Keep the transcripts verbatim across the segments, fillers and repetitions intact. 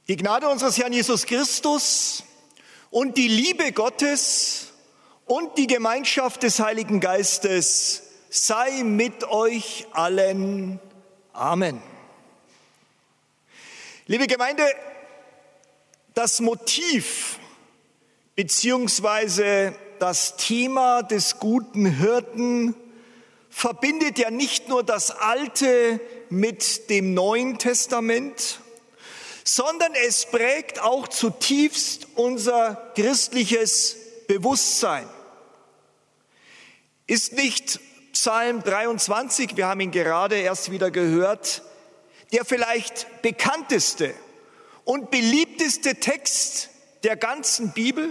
Die Gnade unseres Herrn Jesus Christus und die Liebe Gottes und die Gemeinschaft des Heiligen Geistes sei mit euch allen. Amen. Liebe Gemeinde, das Motiv beziehungsweise das Thema des guten Hirten verbindet ja nicht nur das Alte mit dem Neuen Testament, sondern es prägt auch zutiefst unser christliches Bewusstsein. Ist nicht Psalm dreiundzwanzig, wir haben ihn gerade erst wieder gehört, der vielleicht bekannteste und beliebteste Text der ganzen Bibel?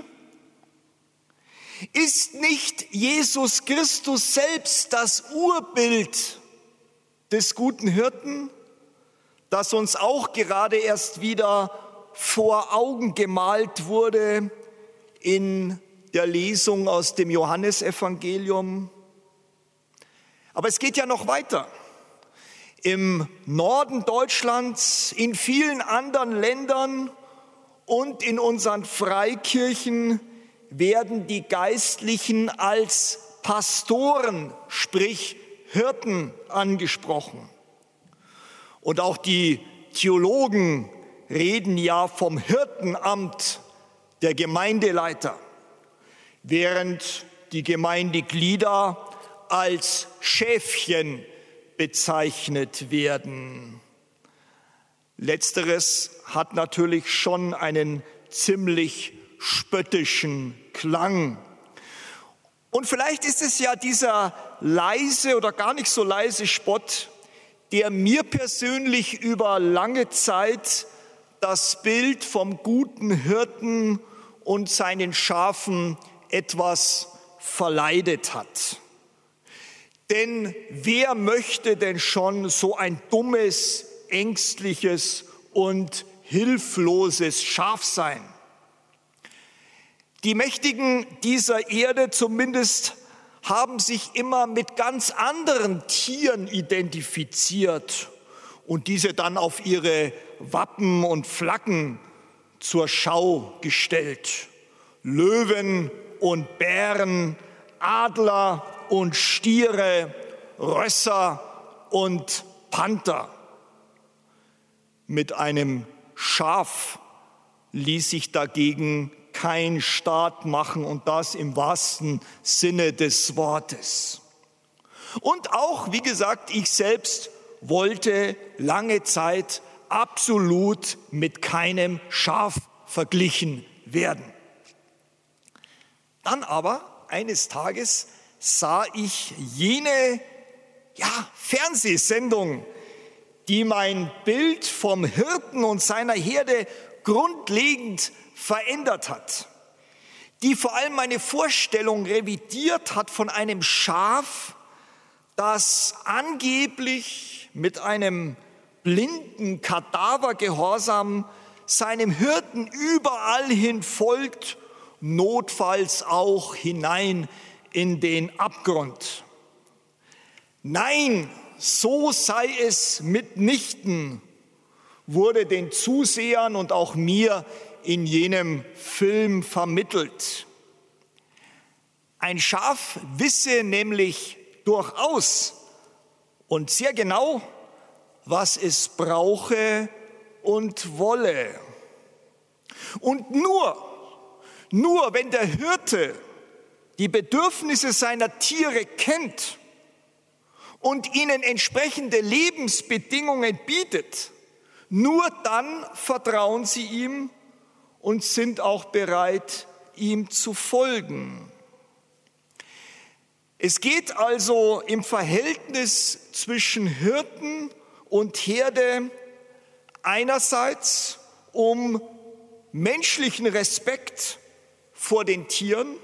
Ist nicht Jesus Christus selbst das Urbild des guten Hirten, das uns auch gerade erst wieder vor Augen gemalt wurde in der Lesung aus dem Johannesevangelium? Aber es geht ja noch weiter. Im Norden Deutschlands, in vielen anderen Ländern und in unseren Freikirchen werden die Geistlichen als Pastoren, sprich Hirten, angesprochen. Und auch die Theologen reden ja vom Hirtenamt der Gemeindeleiter, während die Gemeindeglieder als Schäfchen bezeichnet werden. Letzteres hat natürlich schon einen ziemlich spöttischen Klang. Und vielleicht ist es ja dieser leise oder gar nicht so leise Spott, der mir persönlich über lange Zeit das Bild vom guten Hirten und seinen Schafen etwas verleidet hat. Denn wer möchte denn schon so ein dummes, ängstliches und hilfloses Schaf sein? Die Mächtigen dieser Erde zumindest haben sich immer mit ganz anderen Tieren identifiziert und diese dann auf ihre Wappen und Flaggen zur Schau gestellt. Löwen und Bären, Adler und Stiere, Rösser und Panther. Mit einem Schaf ließ sich dagegen kein Staat machen, und das im wahrsten Sinne des Wortes. Und auch, wie gesagt, ich selbst wollte lange Zeit absolut mit keinem Schaf verglichen werden. Dann aber eines Tages sah ich jene ja, Fernsehsendung, die mein Bild vom Hirten und seiner Herde grundlegend verändert hat, die vor allem meine Vorstellung revidiert hat von einem Schaf, das angeblich mit einem blinden Kadavergehorsam seinem Hirten überall hin folgt, notfalls auch hinein in den Abgrund. Nein, so sei es mitnichten, wurde den Zusehern und auch mir in jenem Film vermittelt. Ein Schaf wisse nämlich durchaus und sehr genau, was es brauche und wolle. Und nur, nur wenn der Hirte die Bedürfnisse seiner Tiere kennt und ihnen entsprechende Lebensbedingungen bietet, nur dann vertrauen sie ihm und sind auch bereit, ihm zu folgen. Es geht also im Verhältnis zwischen Hirten und Herde einerseits um menschlichen Respekt vor den Tieren,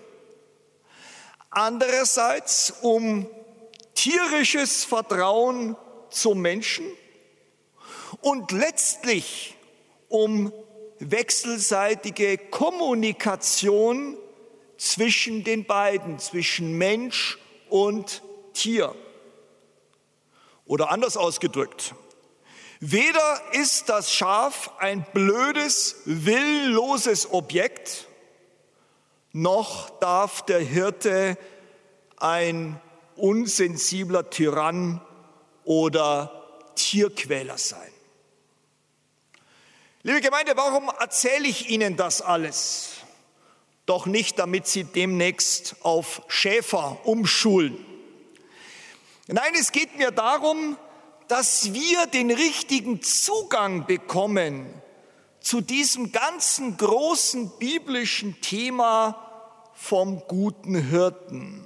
andererseits um tierisches Vertrauen zum Menschen und letztlich um wechselseitige Kommunikation zwischen den beiden, zwischen Mensch und Tier. Oder anders ausgedrückt, Weder ist das Schaf ein blödes, willenloses Objekt, noch darf der Hirte ein unsensibler Tyrann oder Tierquäler sein. Liebe Gemeinde, warum erzähle ich Ihnen das alles? Doch nicht, damit Sie demnächst auf Schäfer umschulen. Nein, es geht mir darum, dass wir den richtigen Zugang bekommen zu diesem ganzen großen biblischen Thema vom guten Hirten.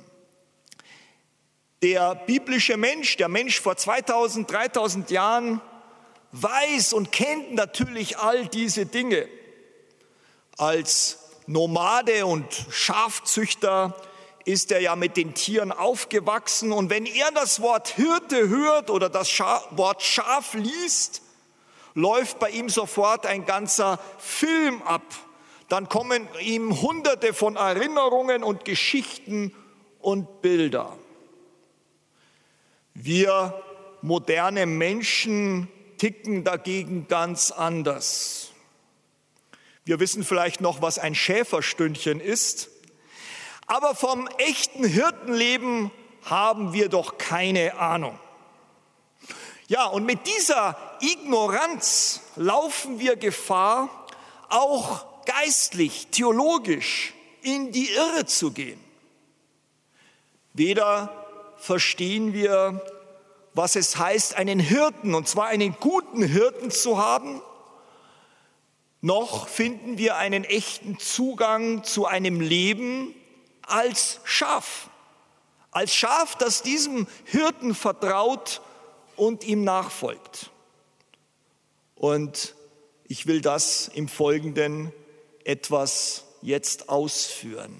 Der biblische Mensch, der Mensch vor zweitausend, dreitausend Jahren, weiß und kennt natürlich all diese Dinge. Als Nomade und Schafzüchter ist er ja mit den Tieren aufgewachsen. Und wenn er das Wort Hirte hört oder das Scha- Wort Schaf liest, läuft bei ihm sofort ein ganzer Film ab. Dann kommen ihm hunderte von Erinnerungen und Geschichten und Bilder. Wir moderne Menschen ticken dagegen ganz anders. Wir wissen vielleicht noch, was ein Schäferstündchen ist, aber vom echten Hirtenleben haben wir doch keine Ahnung. Ja, und mit dieser Ignoranz laufen wir Gefahr, auch geistlich, theologisch in die Irre zu gehen. Weder verstehen wir, was es heißt, einen Hirten, und zwar einen guten Hirten zu haben, noch finden wir einen echten Zugang zu einem Leben als Schaf. Als Schaf, das diesem Hirten vertraut und ihm nachfolgt. Und ich will das im Folgenden etwas jetzt ausführen.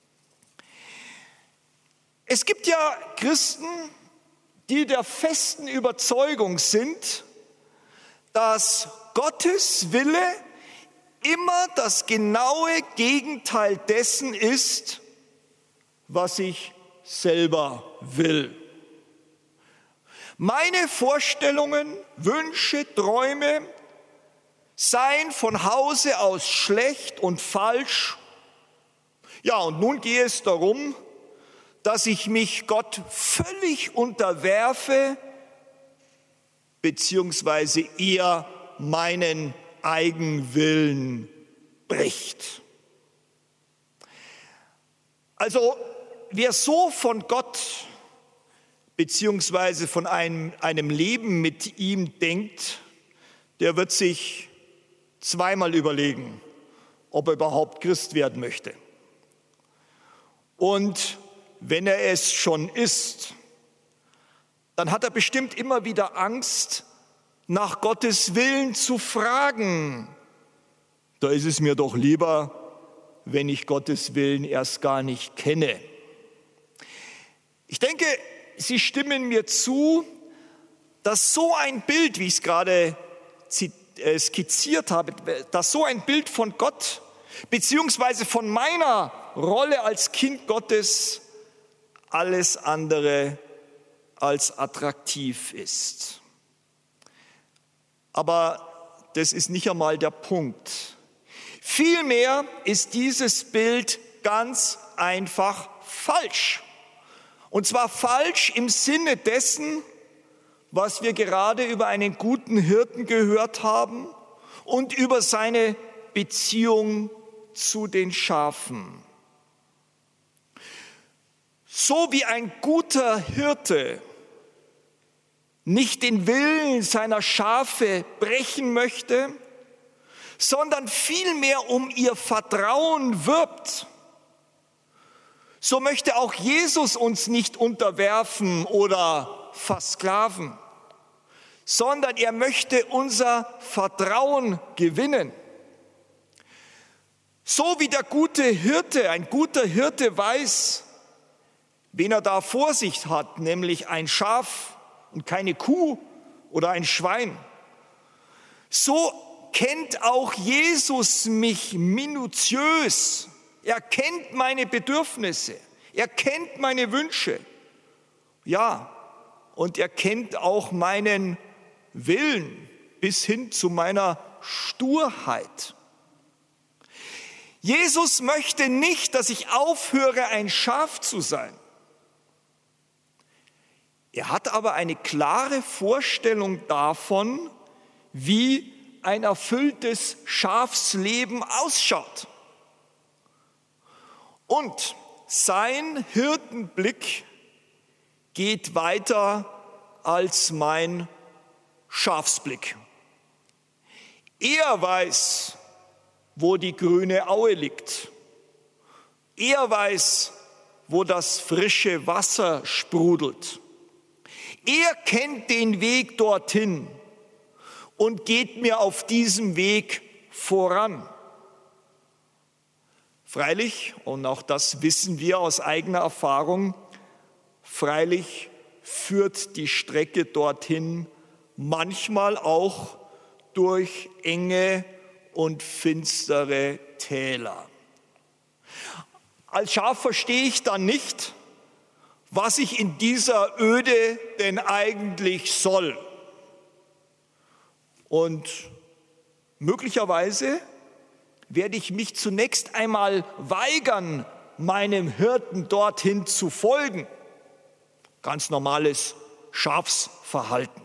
Es gibt ja Christen, die der festen Überzeugung sind, dass Gottes Wille immer das genaue Gegenteil dessen ist, was ich selber will. Meine Vorstellungen, Wünsche, Träume seien von Hause aus schlecht und falsch. Ja, und nun gehe es darum, dass ich mich Gott völlig unterwerfe, beziehungsweise er meinen Eigenwillen bricht. Also wer so von Gott beziehungsweise von einem, einem Leben mit ihm denkt, der wird sich zweimal überlegen, ob er überhaupt Christ werden möchte. Und wenn er es schon ist, dann hat er bestimmt immer wieder Angst, nach Gottes Willen zu fragen. Da ist es mir doch lieber, wenn ich Gottes Willen erst gar nicht kenne. Ich denke, Sie stimmen mir zu, dass so ein Bild, wie ich es gerade skizziert habe, dass so ein Bild von Gott beziehungsweise von meiner Rolle als Kind Gottes alles andere als attraktiv ist. Aber das ist nicht einmal der Punkt. Vielmehr ist dieses Bild ganz einfach falsch. Und zwar falsch im Sinne dessen, was wir gerade über einen guten Hirten gehört haben und über seine Beziehung zu den Schafen. So wie ein guter Hirte nicht den Willen seiner Schafe brechen möchte, sondern vielmehr um ihr Vertrauen wirbt, so möchte auch Jesus uns nicht unterwerfen oder versklaven, sondern er möchte unser Vertrauen gewinnen. So wie der gute Hirte, ein guter Hirte weiß, wen er da vor sich hat, nämlich ein Schaf und keine Kuh oder ein Schwein. So kennt auch Jesus mich minutiös. Er kennt meine Bedürfnisse, er kennt meine Wünsche. Ja, und er kennt auch meinen Willen, bis hin zu meiner Sturheit. Jesus möchte nicht, dass ich aufhöre, ein Schaf zu sein. Er hat aber eine klare Vorstellung davon, wie ein erfülltes Schafsleben ausschaut. Und sein Hirtenblick geht weiter als mein Schafsblick. Er weiß, wo die grüne Aue liegt. Er weiß, wo das frische Wasser sprudelt. Er kennt den Weg dorthin und geht mir auf diesem Weg voran. Freilich, und auch das wissen wir aus eigener Erfahrung, freilich führt die Strecke dorthin manchmal auch durch enge und finstere Täler. Als Schaf verstehe ich dann nicht, was ich in dieser Öde denn eigentlich soll. Und möglicherweise werde ich mich zunächst einmal weigern, meinem Hirten dorthin zu folgen. Ganz normales Schafsverhalten.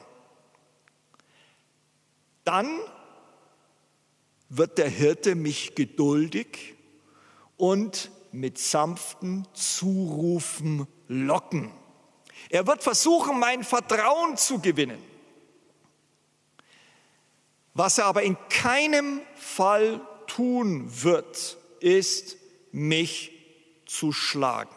Dann wird der Hirte mich geduldig und mit sanften Zurufen locken. Er wird versuchen, mein Vertrauen zu gewinnen. Was er aber in keinem Fall tun wird, ist, mich zu schlagen.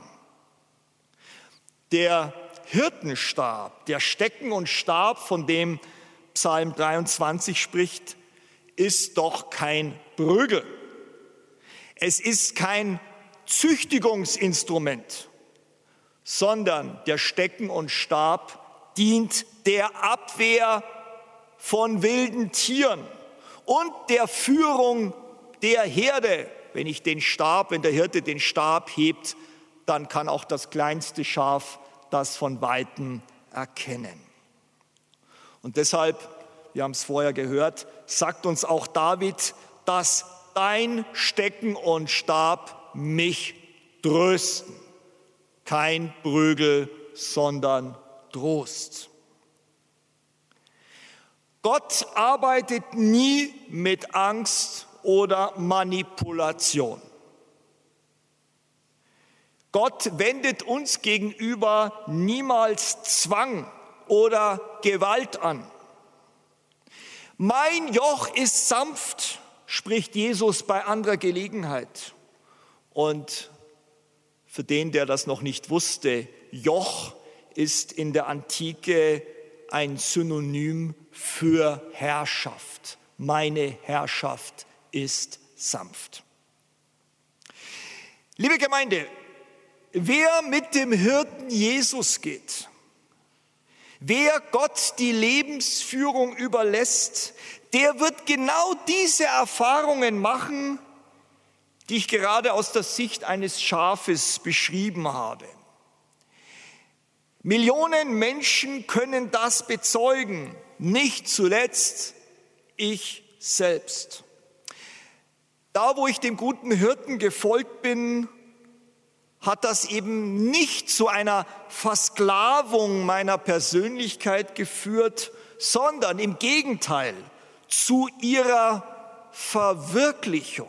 Der Hirtenstab, der Stecken und Stab, von dem Psalm dreiundzwanzig spricht, ist doch kein Prügel. Es ist kein Züchtigungsinstrument, sondern der Stecken und Stab dient der Abwehr von wilden Tieren und der Führung der Herde. Wenn ich den Stab, wenn der Hirte den Stab hebt, dann kann auch das kleinste Schaf das von Weitem erkennen. Und deshalb, wir haben es vorher gehört, sagt uns auch David, dass dein Stecken und Stab mich trösten. Kein Prügel, sondern Trost. Gott arbeitet nie mit Angst oder Manipulation. Gott wendet uns gegenüber niemals Zwang oder Gewalt an. Mein Joch ist sanft, spricht Jesus bei anderer Gelegenheit. Und für den, der das noch nicht wusste, Joch ist in der Antike ein Synonym für Herrschaft. Meine Herrschaft ist sanft. Liebe Gemeinde, wer mit dem Hirten Jesus geht, wer Gott die Lebensführung überlässt, der wird genau diese Erfahrungen machen, die ich gerade aus der Sicht eines Schafes beschrieben habe. Millionen Menschen können das bezeugen, nicht zuletzt ich selbst. Da, wo ich dem guten Hirten gefolgt bin, hat das eben nicht zu einer Versklavung meiner Persönlichkeit geführt, sondern im Gegenteil zu ihrer Verwirklichung.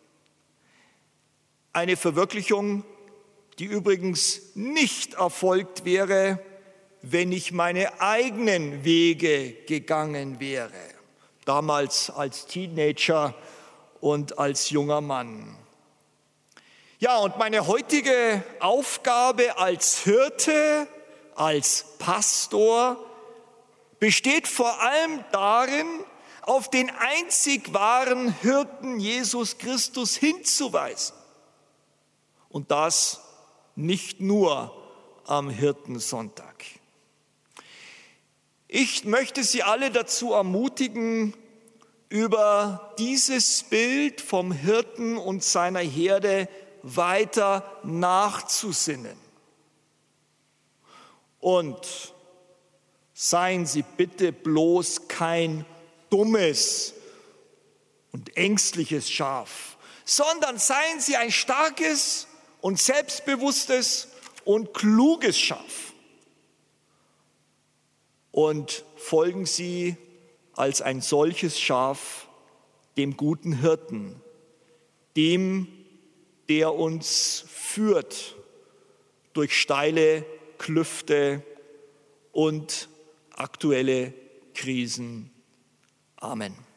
Eine Verwirklichung, die übrigens nicht erfolgt wäre, wenn ich meine eigenen Wege gegangen wäre, damals als Teenager und als junger Mann. Ja, und meine heutige Aufgabe als Hirte, als Pastor, besteht vor allem darin, auf den einzig wahren Hirten Jesus Christus hinzuweisen. Und das nicht nur am Hirtensonntag. Ich möchte Sie alle dazu ermutigen, über dieses Bild vom Hirten und seiner Herde weiter nachzusinnen. Und seien Sie bitte bloß kein dummes und ängstliches Schaf, sondern seien Sie ein starkes und selbstbewusstes und kluges Schaf. Und folgen Sie als ein solches Schaf dem guten Hirten, dem, der uns führt durch steile Klüfte und aktuelle Krisen. Amen.